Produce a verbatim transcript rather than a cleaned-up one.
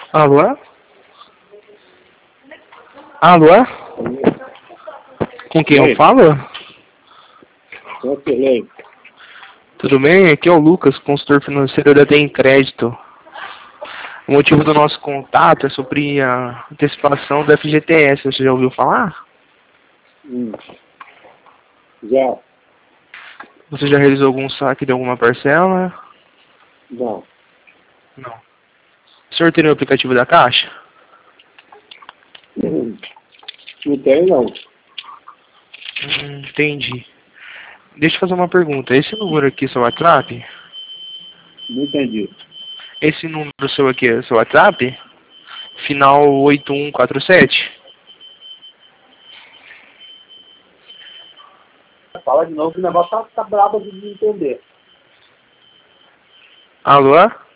Alô? Alô? Com quem eu Oi. falo? Ok, Tudo bem? Aqui é o Lucas, consultor financeiro da Tem Crédito. O motivo do nosso contato é sobre a antecipação do F G T S. Você já ouviu falar? hum. Já. Você já realizou algum saque de alguma parcela? Não. Não. O senhor tem o aplicativo da Caixa? Hum. Não tem, não. Hum, entendi. Deixa eu fazer uma pergunta. Esse número aqui é seu WhatsApp? Não entendi. Esse número seu aqui é seu WhatsApp? Final oito um quatro sete? Fala de novo que o negócio tá, tá brabo de entender. Alô?